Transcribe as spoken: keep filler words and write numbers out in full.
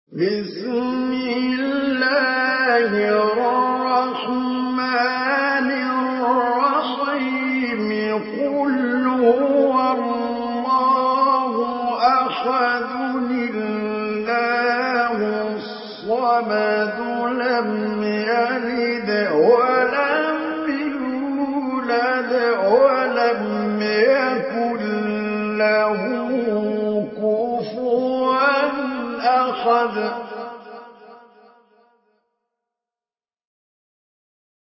بسم الله الرحمن الرحيم قل هو الله أحد الله الصمد لم يلد ولم يولد ولم يكن له كفوا أحد